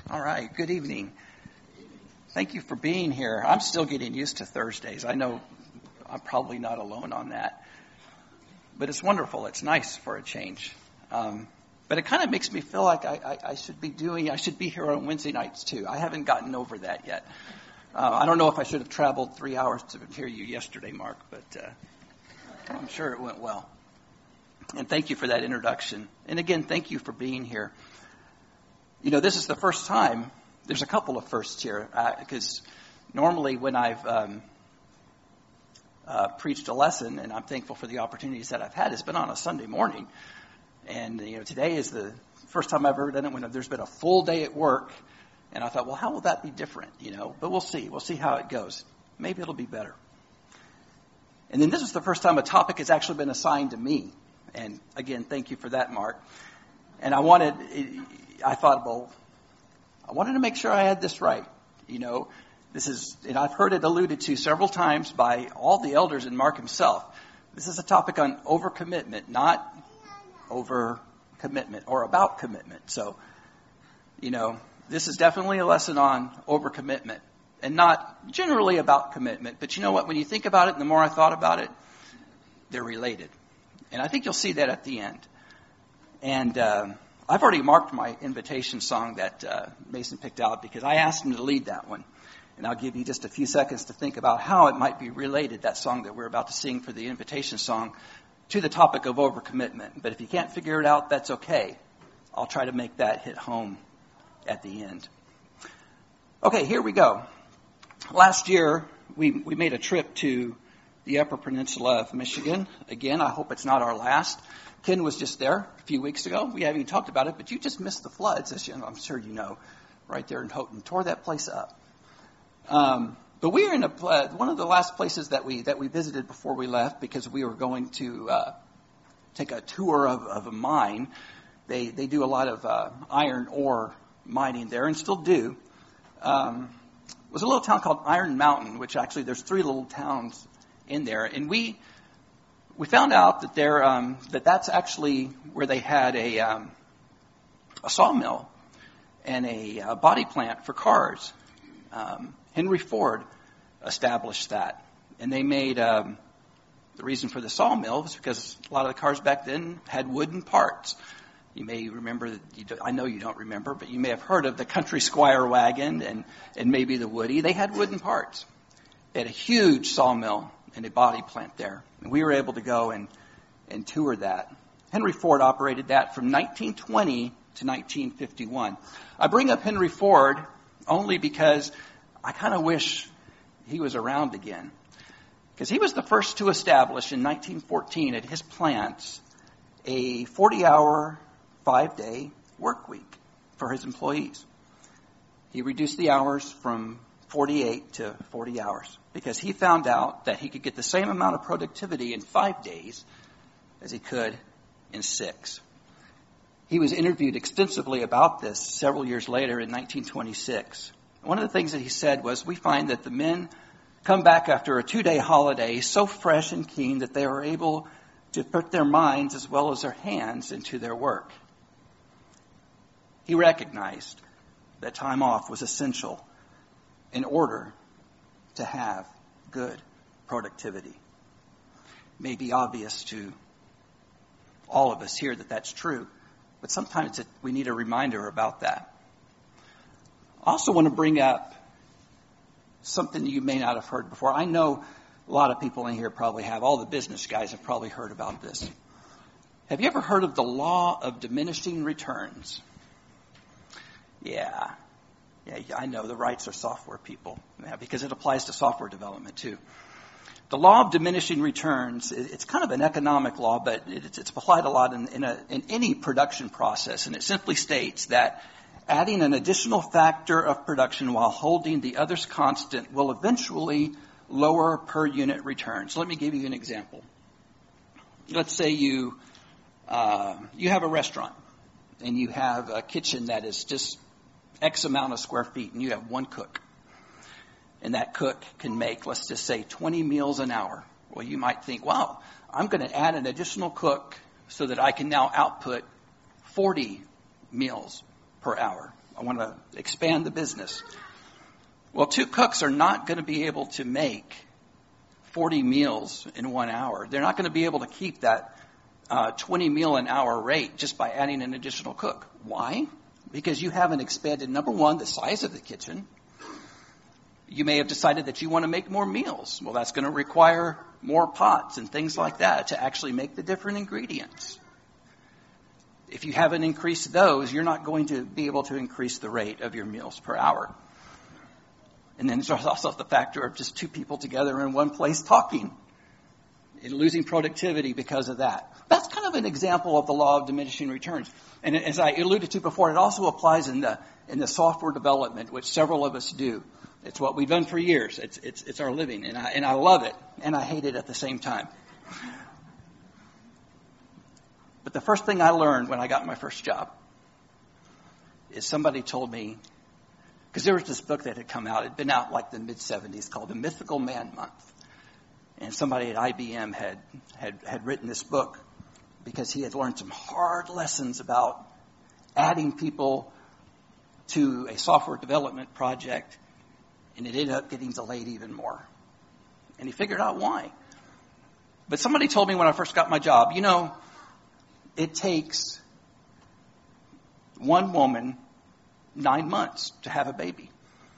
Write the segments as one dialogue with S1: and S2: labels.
S1: All right, good evening. Thank you for being here. I'm still getting used to Thursdays. I know I'm probably not alone on that. But it's wonderful. It's nice for a change. But it kind of makes me feel like I should be here on Wednesday nights too. I haven't gotten over that yet. I don't know if I should have traveled 3 hours to hear you yesterday, Mark, but I'm sure it went well. And thank you for that introduction. And again, thank you for being here. You know, this is the first time, there's a couple of firsts here, because normally when I've preached a lesson, and I'm thankful for the opportunities that I've had, it's been on a Sunday morning. And, you know, today is the first time I've ever done it when there's been a full day at work. And I thought, well, how will that be different, you know? But we'll see. We'll see how it goes. Maybe it'll be better. And then this is the first time a topic has actually been assigned to me. And, again, thank you for that, Mark. And I wanted to make sure I had this right. You know, and I've heard it alluded to several times by all the elders and Mark himself. This is a topic on overcommitment, not overcommitment or about commitment. So, you know, this is definitely a lesson on overcommitment and not generally about commitment. But you know what? When you think about it, and the more I thought about it, they're related. And I think you'll see that at the end. And I've already marked my invitation song that Mason picked out because I asked him to lead that one. And I'll give you just a few seconds to think about how it might be related, that song that we're about to sing for the invitation song, to the topic of overcommitment. But if you can't figure it out, that's okay. I'll try to make that hit home at the end. Okay, here we go. Last year, we made a trip to the Upper Peninsula of Michigan. Again, I hope it's not our last. Ken was just there a few weeks ago. We haven't even talked about it, but you just missed the floods, as I'm sure you know, right there in Houghton. Tore that place up. But we were in one of the last places that we visited before we left because we were going to take a tour of a mine. They do a lot of iron ore mining there and still do. It was a little town called Iron Mountain, which actually there's 3 little towns in there, and we found out that that's actually where they had a sawmill and a body plant for cars. Henry Ford established that, and they made the reason for the sawmill was because a lot of the cars back then had wooden parts. You may remember, I know you don't remember, but you may have heard of the Country Squire wagon and maybe the Woody. They had wooden parts. They had a huge sawmill and a body plant there. And we were able to go and tour that. Henry Ford operated that from 1920 to 1951. I bring up Henry Ford only because I kind of wish he was around again. Because he was the first to establish in 1914 at his plants a 40-hour, 5-day work week for his employees. He reduced the hours from 48 to 40 hours because he found out that he could get the same amount of productivity in 5 days as he could in 6. He was interviewed extensively about this several years later in 1926. One of the things that he said was, we find that the men come back after a 2-day holiday so fresh and keen that they are able to put their minds as well as their hands into their work. He recognized that time off was essential in order to have good productivity. It may be obvious to all of us here that that's true, but sometimes we need a reminder about that. I also want to bring up something you may not have heard before. I know a lot of people in here probably have. All the business guys have probably heard about this. Have you ever heard of the law of diminishing returns? Yeah, I know the Wrights are software people because it applies to software development too. The law of diminishing returns, it's kind of an economic law, but it's applied a lot in any production process. And it simply states that adding an additional factor of production while holding the others constant will eventually lower per unit returns. Let me give you an example. Let's say you have a restaurant and you have a kitchen that is just X amount of square feet and you have one cook. And that cook can make, let's just say, 20 meals an hour. Well, you might think, wow, I'm going to add an additional cook so that I can now output 40 meals per hour. I want to expand the business. Well, 2 cooks are not going to be able to make 40 meals in 1 hour. They're not going to be able to keep that 20 meal an hour rate just by adding an additional cook. Why? Because you haven't expanded, number one, the size of the kitchen. You may have decided that you want to make more meals. Well, that's going to require more pots and things like that to actually make the different ingredients. If you haven't increased those, you're not going to be able to increase the rate of your meals per hour. And then there's also the factor of just 2 people together in one place talking and losing productivity because of that. That's kind of an example of the law of diminishing returns. And as I alluded to before, it also applies in the software development, which several of us do. It's what we've done for years. It's our living, and I love it, and I hate it at the same time. But the first thing I learned when I got my first job is somebody told me, because there was this book that had come out, it had been out like the mid-'70s called The Mythical Man Month. And somebody at IBM had written this book because he had learned some hard lessons about adding people to a software development project, and it ended up getting delayed even more. And he figured out why. But somebody told me when I first got my job, it takes one woman 9 months to have a baby.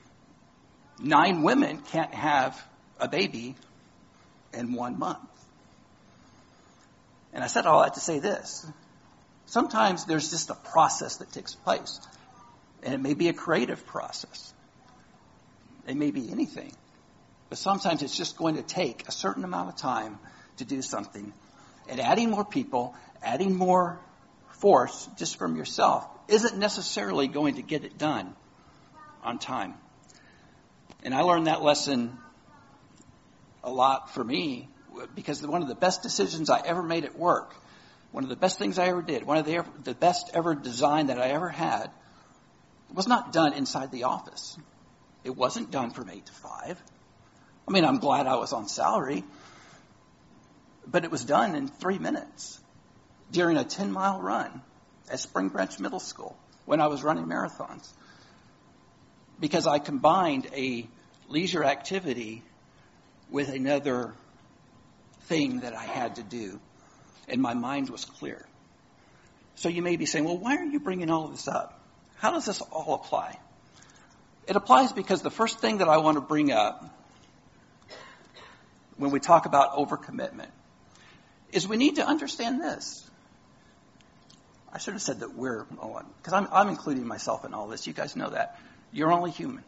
S1: 9 women can't have a baby in 1 month. And I said all that to say this. Sometimes there's just a process that takes place. And it may be a creative process. It may be anything. But sometimes it's just going to take a certain amount of time to do something. And adding more people, adding more force just from yourself isn't necessarily going to get it done on time. And I learned that lesson a lot for me because one of the best decisions I ever made at work, one of the best things I ever did, one of the best ever design that I ever had was not done inside the office. It wasn't done from 8 to 5. I mean, I'm glad I was on salary, but it was done in 3 minutes during a 10-mile run at Spring Branch Middle School when I was running marathons. Because I combined a leisure activity with another thing that I had to do, and my mind was clear. So you may be saying, well, why are you bringing all of this up? How does this all apply? It applies because the first thing that I want to bring up when we talk about overcommitment is we need to understand this. I should have said that because I'm including myself in all this. You guys know that. You're only human.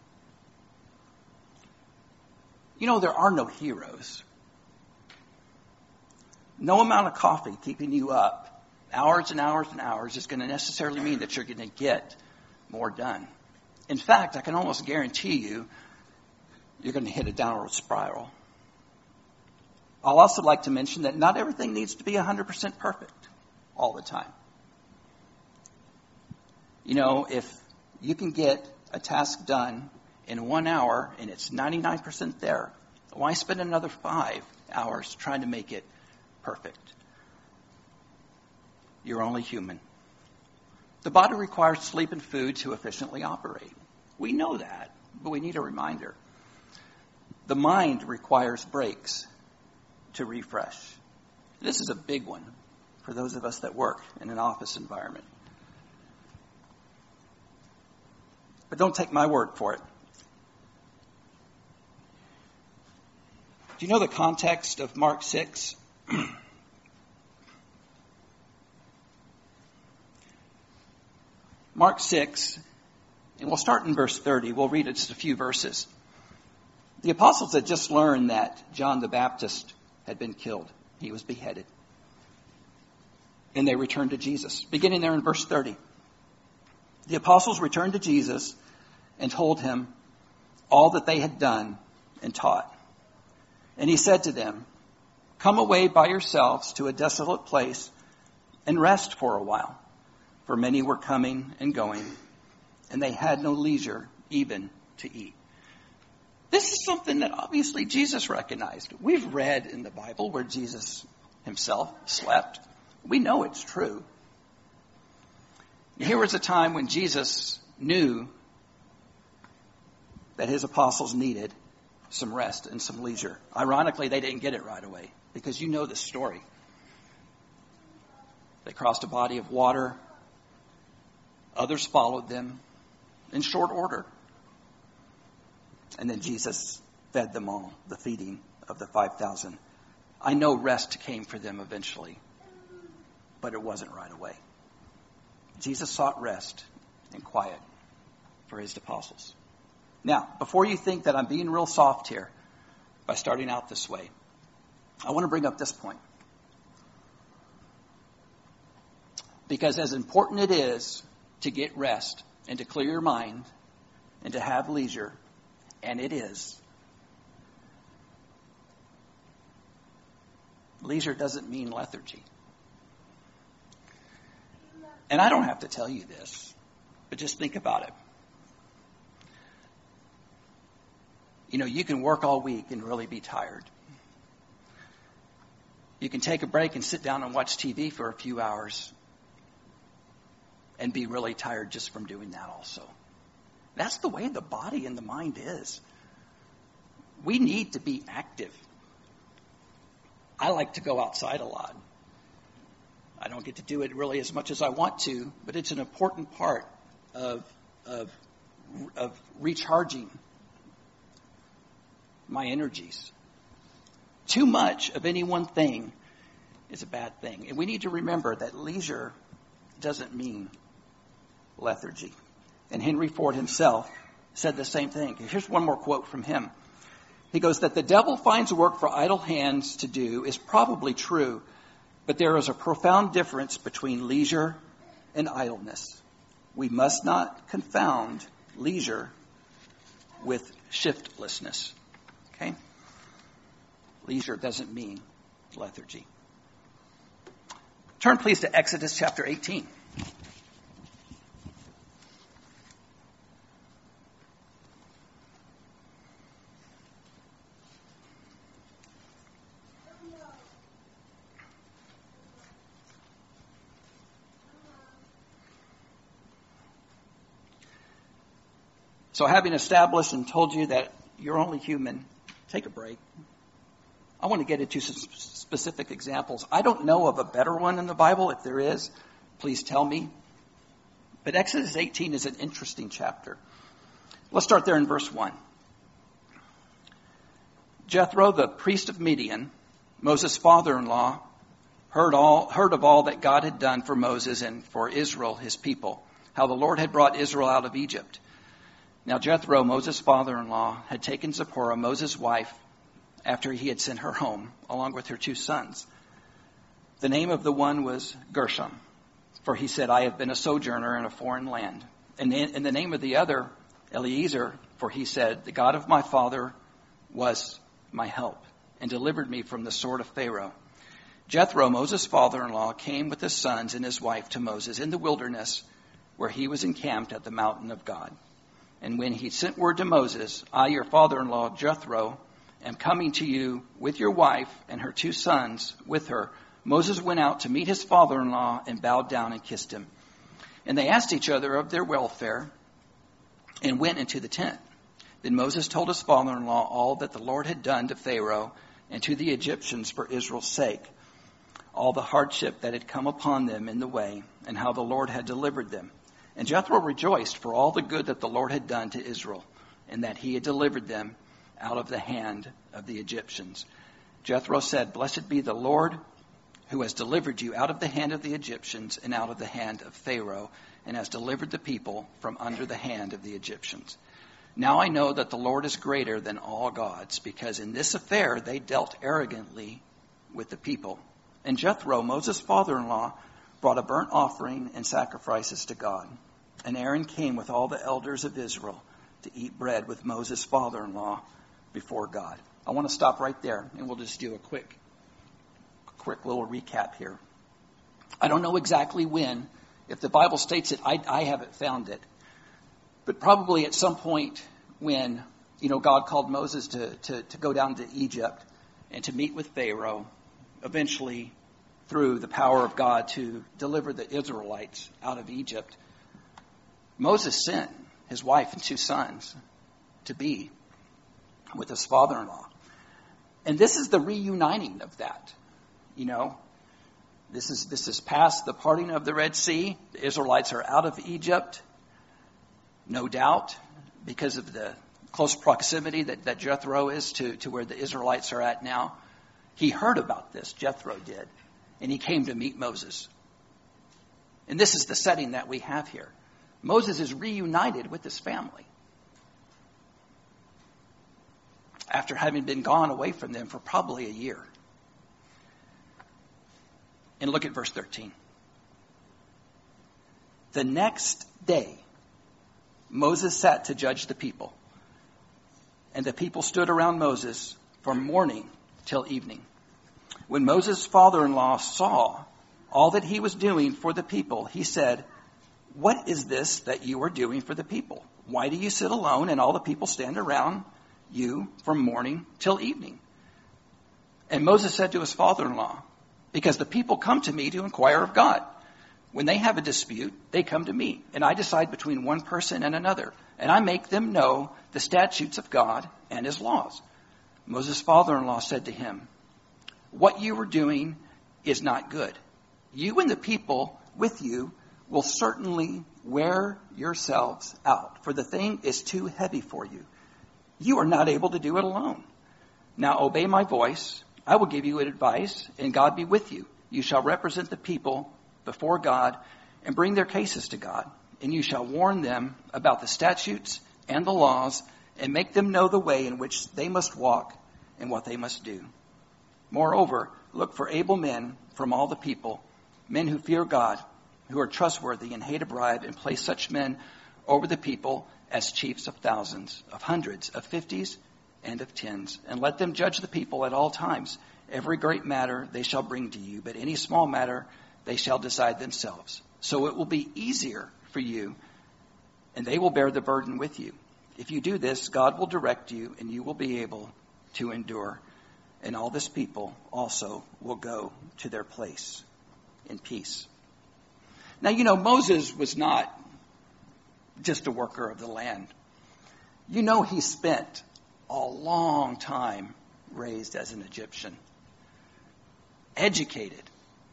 S1: There are no heroes. No amount of coffee keeping you up hours and hours and hours is going to necessarily mean that you're going to get more done. In fact, I can almost guarantee you're going to hit a downward spiral. I'll also like to mention that not everything needs to be 100% perfect all the time. If you can get a task done in 1 hour and it's 99% there, why spend another 5 hours trying to make it perfect? You're only human. The body requires sleep and food to efficiently operate. We know that, but we need a reminder. The mind requires breaks to refresh. This is a big one for those of us that work in an office environment. But don't take my word for it. Do you know the context of Mark 6? Mark 6, and we'll start in verse 30. We'll read just a few verses. The apostles had just learned that John the Baptist had been killed. He was beheaded. And they returned to Jesus. Beginning there in verse 30. The apostles returned to Jesus and told him all that they had done and taught. And he said to them, "Come away by yourselves to a desolate place and rest for a while." For many were coming and going, and they had no leisure even to eat. This is something that obviously Jesus recognized. We've read in the Bible where Jesus himself slept. We know it's true. Here was a time when Jesus knew that his apostles needed some rest and some leisure. Ironically, they didn't get it right away, because you know the story. They crossed a body of water. Others followed them in short order. And then Jesus fed them all, the feeding of the 5,000. I know rest came for them eventually, but it wasn't right away. Jesus sought rest and quiet for his apostles. Now, before you think that I'm being real soft here by starting out this way, I want to bring up this point. Because as important it is to get rest and to clear your mind and to have leisure, and it is, leisure doesn't mean lethargy. And I don't have to tell you this, but just think about it. You know, you can work all week and really be tired. You can take a break and sit down and watch TV for a few hours and be really tired just from doing that also. That's the way the body and the mind is. We need to be active. I like to go outside a lot. I don't get to do it really as much as I want to, but it's an important part of recharging my energies. Too much of any one thing is a bad thing. And we need to remember that leisure doesn't mean lethargy. And Henry Ford himself said the same thing. Here's one more quote from him. He goes, that the devil finds work for idle hands to do is probably true, but there is a profound difference between leisure and idleness. We must not confound leisure with shiftlessness. Okay? Leisure doesn't mean lethargy. Turn please to Exodus chapter 18. So having established and told you that you're only human, take a break. I want to get into some specific examples. I don't know of a better one in the Bible. If there is, please tell me. But Exodus 18 is an interesting chapter. Let's start there in verse 1. Jethro, the priest of Midian, Moses' father-in-law, heard of all that God had done for Moses and for Israel, his people, how the Lord had brought Israel out of Egypt. Now Jethro, Moses' father-in-law, had taken Zipporah, Moses' wife, after he had sent her home, along with her 2 sons. The name of the one was Gershom, for he said, I have been a sojourner in a foreign land. And the name of the other, Eliezer, for he said, the God of my father was my help, and delivered me from the sword of Pharaoh. Jethro, Moses' father-in-law, came with his sons and his wife to Moses in the wilderness, where he was encamped at the mountain of God. And when he sent word to Moses, I, your father-in-law, Jethro, am coming to you with your wife and her 2 sons with her, Moses went out to meet his father-in-law and bowed down and kissed him. And they asked each other of their welfare and went into the tent. Then Moses told his father-in-law all that the Lord had done to Pharaoh and to the Egyptians for Israel's sake, all the hardship that had come upon them in the way, and how the Lord had delivered them. And Jethro rejoiced for all the good that the Lord had done to Israel, and that he had delivered them out of the hand of the Egyptians. Jethro said, Blessed be the Lord who has delivered you out of the hand of the Egyptians and out of the hand of Pharaoh, and has delivered the people from under the hand of the Egyptians. Now I know that the Lord is greater than all gods, because in this affair they dealt arrogantly with the people. And Jethro, Moses' father-in-law, brought a burnt offering and sacrifices to God. And Aaron came with all the elders of Israel to eat bread with Moses' father-in-law before God. I want to stop right there, and we'll just do a quick little recap here. I don't know exactly when. If the Bible states it, I haven't found it. But probably at some point when, God called Moses to go down to Egypt and to meet with Pharaoh, eventually through the power of God to deliver the Israelites out of Egypt. Moses sent his wife and 2 sons to be with his father-in-law. And this is the reuniting of that. You know, this is past the parting of the Red Sea. The Israelites are out of Egypt, no doubt, because of the close proximity that Jethro is to where the Israelites are at now. He heard about this, Jethro did, and he came to meet Moses. And this is the setting that we have here. Moses is reunited with his family after having been gone away from them for probably a year. And look at verse 13. The next day, Moses sat to judge the people. And the people stood around Moses from morning till evening. When Moses' father-in-law saw all that he was doing for the people, he said, "What is this that you are doing for the people? Why do you sit alone and all the people stand around you from morning till evening?" And Moses said to his father-in-law, "Because the people come to me to inquire of God. When they have a dispute, they come to me, and I decide between one person and another, and I make them know the statutes of God and his laws." Moses' father-in-law said to him, "What you are doing is not good. You and the people with you will certainly wear yourselves out, for the thing is too heavy for you. You are not able to do it alone. Now obey my voice. I will give you advice, and God be with you. You shall represent the people before God and bring their cases to God, and you shall warn them about the statutes and the laws and make them know the way in which they must walk and what they must do. Moreover, look for able men from all the people, men who fear God, who are trustworthy and hate a bribe, and place such men over the people as chiefs of thousands, of hundreds, of fifties, and of tens. And let them judge the people at all times. Every great matter they shall bring to you, but any small matter they shall decide themselves. So it will be easier for you, and they will bear the burden with you. If you do this, God will direct you, and you will be able to endure. And all this people also will go to their place in peace." Now, you know, Moses was not just a worker of the land. You know, he spent a long time raised as an Egyptian, educated.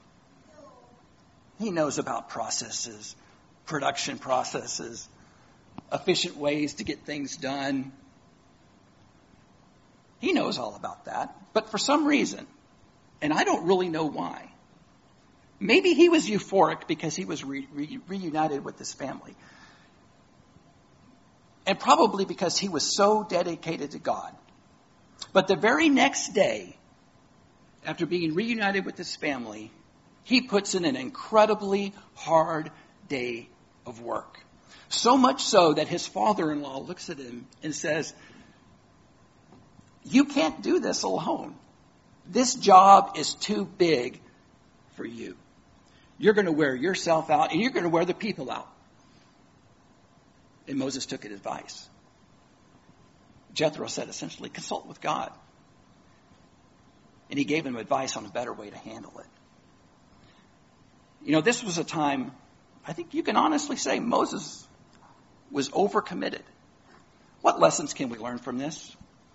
S1: He knows about processes, production processes, efficient ways to get things done. He knows all about that. But for some reason, and I don't really know why, maybe he was euphoric because he was reunited with his family. And probably because he was so dedicated to God. But the very next day, after being reunited with his family, he puts in an incredibly hard day of work. So much so that his father-in-law looks at him and says, "You can't do this alone. This job is too big for you. You're going to wear yourself out, and you're going to wear the people out." And Moses took advice. Jethro said, essentially, consult with God. And he gave him advice on a better way to handle it. You know, this was a time, I think you can honestly say, Moses was overcommitted. What lessons can we learn from this?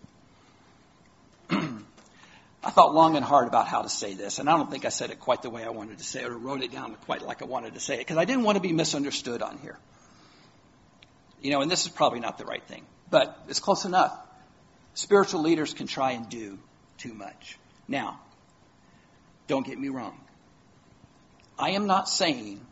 S1: I thought long and hard about how to say this, and I don't think I said it quite the way I wanted to say it, or wrote it down quite like I wanted to say it, because I didn't want to be misunderstood on here. You know, and this is probably not the right thing, but it's close enough. Spiritual leaders can try and do too much. Now, don't get me wrong. I am not saying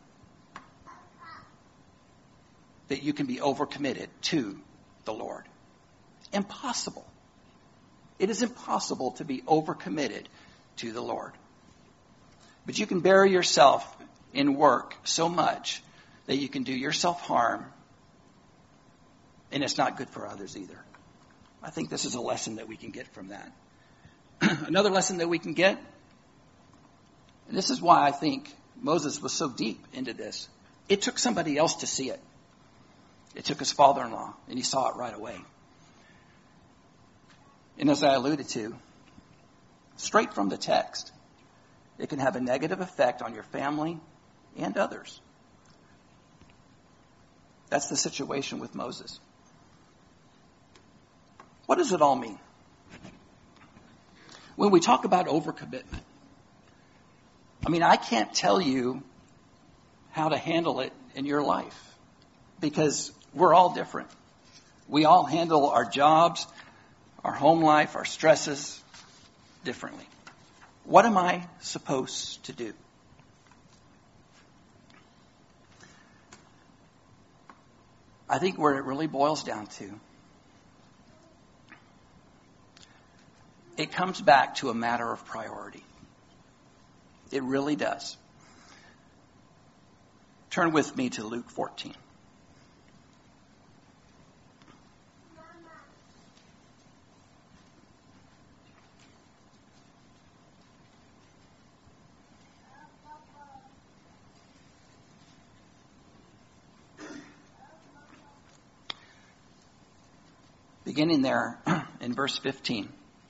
S1: that you can be overcommitted to the Lord. Impossible. It is impossible to be overcommitted to the Lord. But you can bury yourself in work so much that you can do yourself harm, and it's not good for others either. I think this is a lesson that we can get from that. Another lesson that we can get, and this is why I think Moses was so deep into this, it took somebody else to see it. It took his father-in-law, and he saw it right away. And as I alluded to, straight from the text, it can have a negative effect on your family and others. That's the situation with Moses. What does it all mean? When we talk about overcommitment, I mean, I can't tell you how to handle it in your life because we're all different. We all handle our jobs, our home life, our stresses differently. What am I supposed to do? I think where it really boils down to, it comes back to a matter of priority. It really does. Turn with me to Luke 14. Beginning there in verse 15.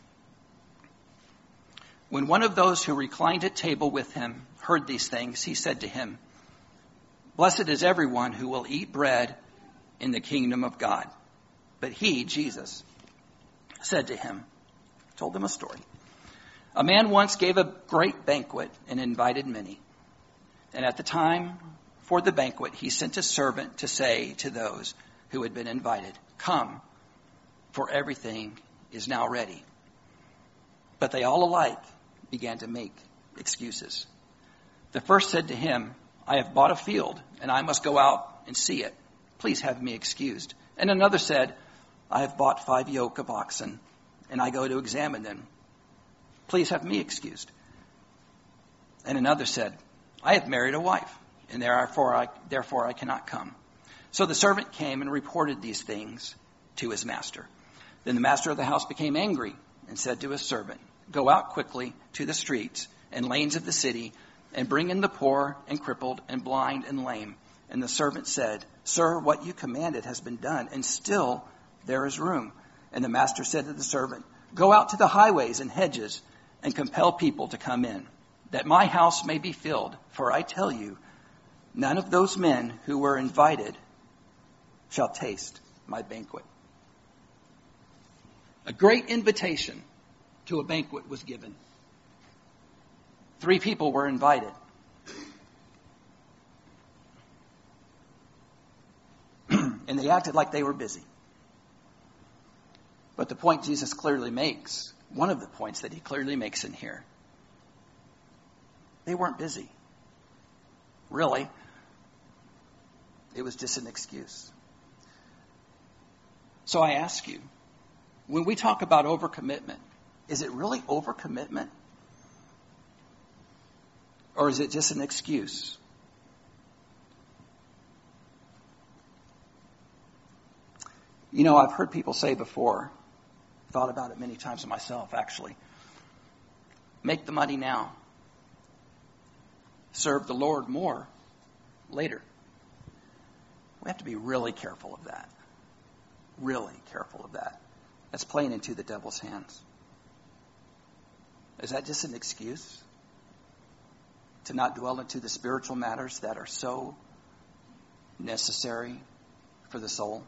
S1: When one of those who reclined at table with him heard these things, he said to him, "Blessed is everyone who will eat bread in the kingdom of God." But he, Jesus, said to him, told him a story. A man once gave a great banquet and invited many. And at the time for the banquet, he sent a servant to say to those who had been invited, "Come, for everything is now ready." But they all alike began to make excuses. The first said to him, "I have bought a field, and I must go out and see it. Please have me excused." And another said, "I have bought 5 yoke of oxen, and I go to examine them. Please have me excused." And another said, "I have married a wife, and therefore I cannot come." So the servant came and reported these things to his master. Then the master of the house became angry and said to his servant, "Go out quickly to the streets and lanes of the city and bring in the poor and crippled and blind and lame." And the servant said, "Sir, what you commanded has been done, and still there is room." And the master said to the servant, "Go out to the highways and hedges and compel people to come in, that my house may be filled. For I tell you, none of those men who were invited shall taste my banquet." A great invitation to a banquet was given. 3 people were invited. And they acted like they were busy. But the point Jesus clearly makes, one of the points that he clearly makes in here, they weren't busy. Really, it was just an excuse. So I ask you, when we talk about overcommitment, is it really overcommitment? Or is it just an excuse? You know, I've heard people say before, thought about it many times myself actually, make the money now. Serve the Lord more later. We have to be really careful of that. Really careful of that. That's playing into the devil's hands. Is that just an excuse to not dwell into the spiritual matters that are so necessary for the soul?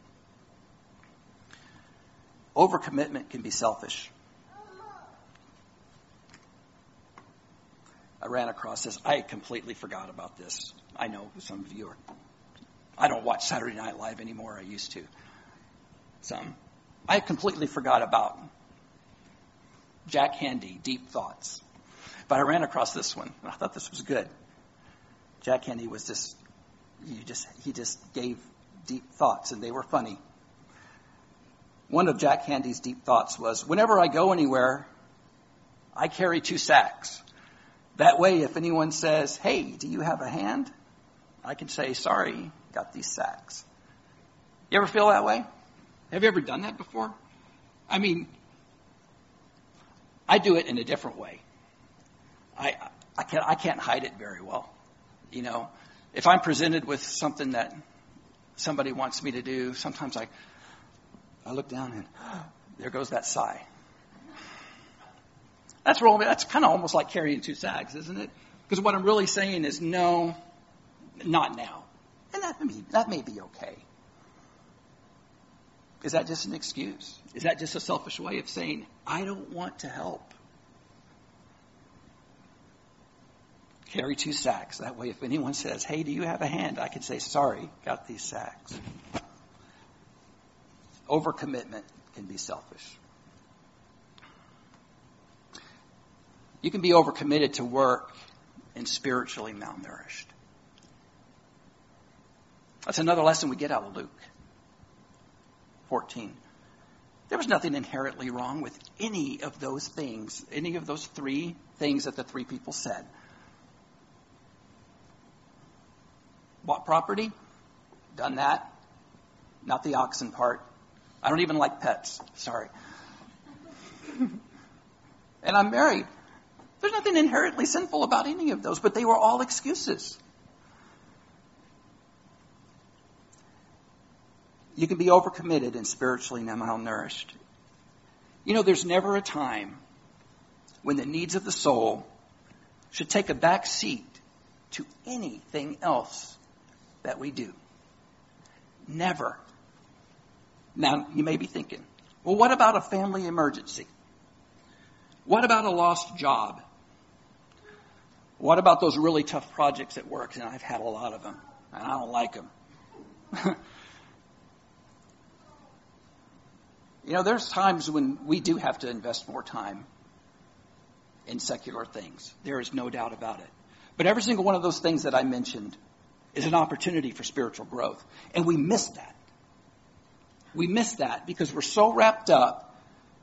S1: Overcommitment can be selfish. I ran across this. I completely forgot about this. I know some of you are. I don't watch Saturday Night Live anymore. I used to. I completely forgot about Jack Handey, Deep Thoughts. But I ran across this one. I thought this was good. Jack Handey was he just gave deep thoughts, and they were funny. One of Jack Handey's deep thoughts was, whenever I go anywhere, I carry 2 sacks. That way, if anyone says, "Hey, do you have a hand?" I can say, "Sorry, got these sacks." You ever feel that way? Have you ever done that before? I mean, I do it in a different way. I can't hide it very well. You know, if I'm presented with something that somebody wants me to do, sometimes I look down and there goes that sigh. That's kind of almost like carrying 2 sacks, isn't it? Because what I'm really saying is, no, not now. And that may be okay. Is that just an excuse? Is that just a selfish way of saying, I don't want to help? Carry 2 sacks. That way, if anyone says, hey, do you have a hand? I can say, sorry, got these sacks. Overcommitment can be selfish. You can be overcommitted to work and spiritually malnourished. That's another lesson we get out of Luke 14. There was nothing inherently wrong with any of those things, any of those 3 things that the 3 people said. Bought property, done that, not the oxen part. I don't even like pets, sorry. And I'm married. There's nothing inherently sinful about any of those, but they were all excuses. You can be overcommitted and spiritually malnourished. You know, there's never a time when the needs of the soul should take a back seat to anything else that we do. Never. Now, you may be thinking, well, what about a family emergency? What about a lost job? What about those really tough projects at work? And I've had a lot of them, and I don't like them. You know, there's times when we do have to invest more time in secular things. There is no doubt about it. But every single one of those things that I mentioned is an opportunity for spiritual growth. And we miss that. We miss that because we're so wrapped up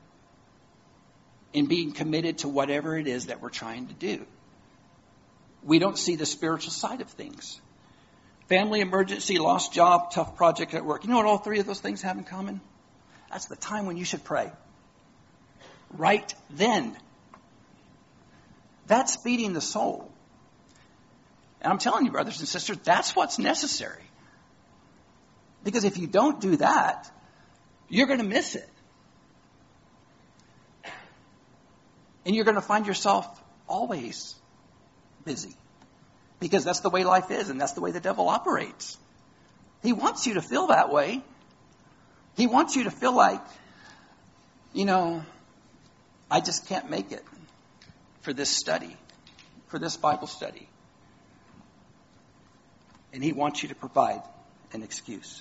S1: in being committed to whatever it is that we're trying to do. We don't see the spiritual side of things. Family emergency, lost job, tough project at work. You know what all 3 of those things have in common? That's the time when you should pray. Right then. That's feeding the soul. And I'm telling you, brothers and sisters, that's what's necessary. Because if you don't do that, you're going to miss it. And you're going to find yourself always busy. Because that's the way life is, and that's the way the devil operates. He wants you to feel that way. He wants you to feel like, you know, I just can't make it for this study, for this Bible study. And he wants you to provide an excuse.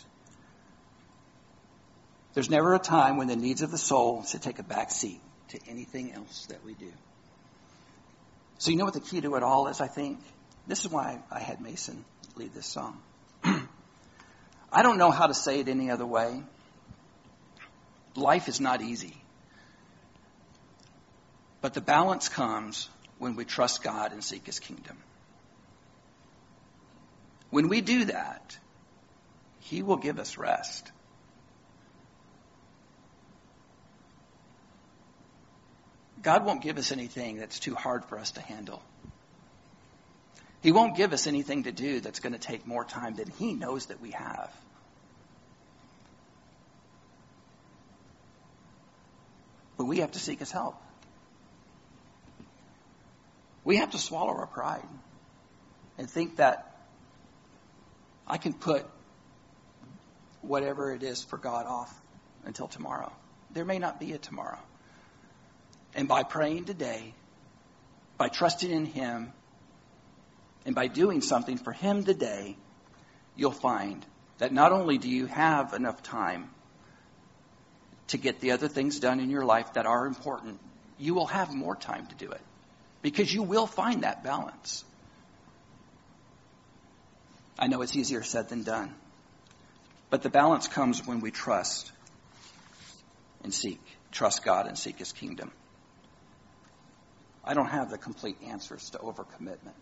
S1: There's never a time when the needs of the soul should take a back seat to anything else that we do. So you know what the key to it all is, I think? This is why I had Mason lead this song. I don't know how to say it any other way. Life is not easy. But the balance comes when we trust God and seek His kingdom. When we do that, He will give us rest. God won't give us anything that's too hard for us to handle. He won't give us anything to do that's going to take more time than He knows that we have. But we have to seek His help. We have to swallow our pride and think that I can put whatever it is for God off until tomorrow. There may not be a tomorrow. And by praying today, by trusting in Him, and by doing something for Him today, you'll find that not only do you have enough time to get the other things done in your life that are important, you will have more time to do it. Because you will find that balance. I know it's easier said than done. But the balance comes when we trust and seek. Trust God and seek His kingdom. I don't have the complete answers to overcommitment.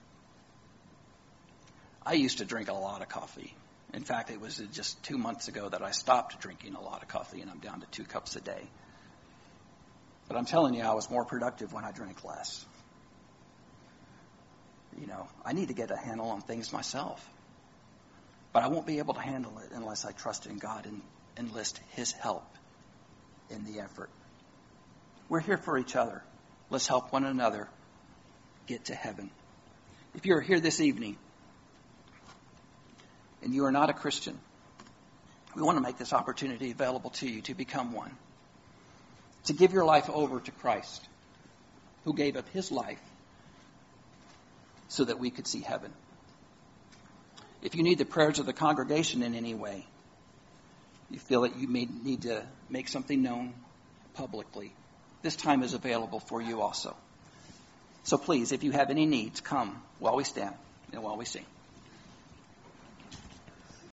S1: I used to drink a lot of coffee. In fact, it was just 2 months ago that I stopped drinking a lot of coffee, and I'm down to 2 cups a day. But I'm telling you, I was more productive when I drank less. You know, I need to get a handle on things myself. But I won't be able to handle it unless I trust in God and enlist His help in the effort. We're here for each other. Let's help one another get to heaven. If you're here this evening and you are not a Christian, we want to make this opportunity available to you to become one. To give your life over to Christ, who gave up his life so that we could see heaven. If you need the prayers of the congregation in any way, you feel that you may need to make something known publicly, this time is available for you also. So please, if you have any needs, come while we stand and while we sing.